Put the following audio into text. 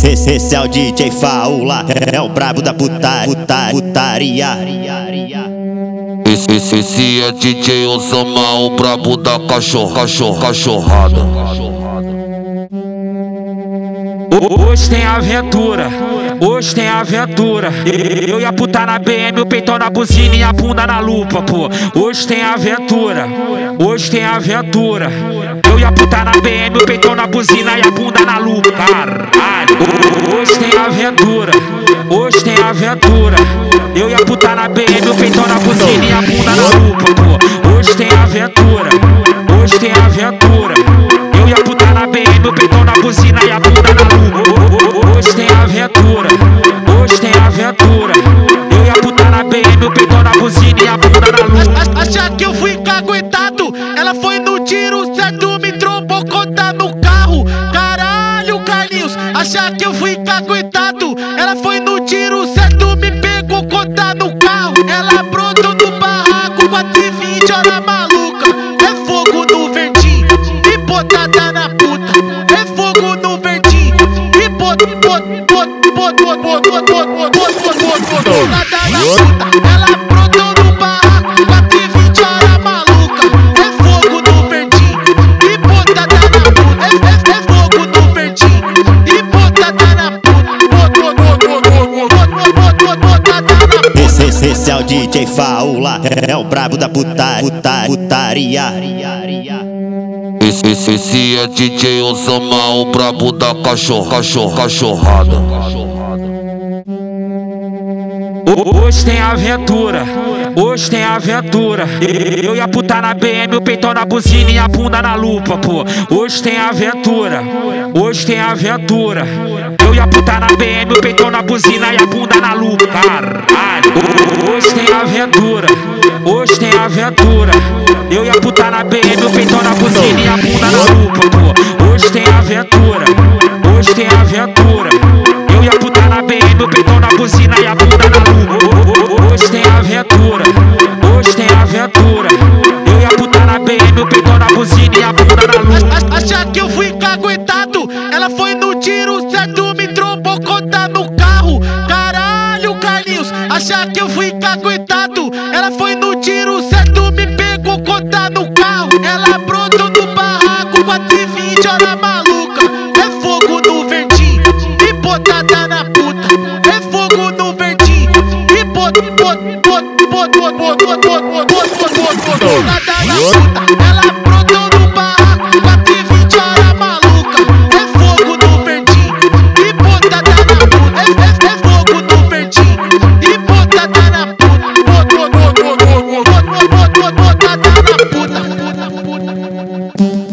Esse é o DJ Faula, é o brabo da putaria. Esse é DJ Osama, o brabo da cachorrada. Hoje tem aventura, hoje tem aventura. Eu ia putar na BM, o peitão na buzina e a bunda na lupa, pô. Hoje tem aventura, hoje tem aventura. Eu ia putar na BM, o peitão na buzina e a bunda na lupa, caralho. Hoje tem aventura, hoje tem aventura. Eu ia putar na BM, o peitão na buzina e a bunda na lupa, pô. Hoje tem aventura, hoje tem aventura. Eu ia putar na BM, o peitão na buzina e a bunda na lupa. Hoje tem aventura, hoje tem aventura. Eu ia putar na BM, o peitão na buzina e a bunda na lupa. Acha que eu fui caguetado? Ela foi no tiro certo, me trombou conta no carro. Caralho, Carlinhos, acha que eu fui caguetado? Ela foi no tiro certo, me pegou conta no carro. Ela brotou no barraco, 4h20, hora maluca. É fogo no verdinho e botada na puta. É fogo no verdinho e botada na puta. Ela brotou no barraco, 4h20, hora maluca. É fogo no verdinho e botada na puta. É fogo no verdinho e botada na puta. Esse é o DJ Faula, é o brabo da putaria. Esse é DJ Osama, o brabo da cachorrada. Hoje tem aventura, hoje tem aventura. Eu ia putar na BM, o peitão na buzina e a bunda na lupa, pô. Hoje tem aventura, hoje tem aventura. Eu ia putar na BM, o peitão na buzina e a bunda na lupa, caralho. Hoje tem aventura, hoje tem aventura. Eu ia putar na BM, o peitão na buzina e a bunda na lupa, pô. Hoje tem aventura, hoje tem aventura. Eu ia putar na BM, o peitão na buzina e a bunda na lupa. Hoje tem aventura, hoje tem aventura. Eu ia putar na BM, o peitão na buzina e a bunda na lupa. Acha que eu fui caguetado? Ela foi no tiro certo, me trombou conta no carro. Caralho, Carlinhos, acha que eu fui caguetado? Ela foi no tiro certo, me pegou conta no carro. Ela brotou no barraco, 4h20, hora maluca. É fogo no verdinho e botada na puta. É fogo no verdinho e botada na puta. Ela brotou no barraco, 4h20, hora maluca. É fogo no verdinho e botada na puta. É fogo no verdinho e botada na puta. Botada na puta.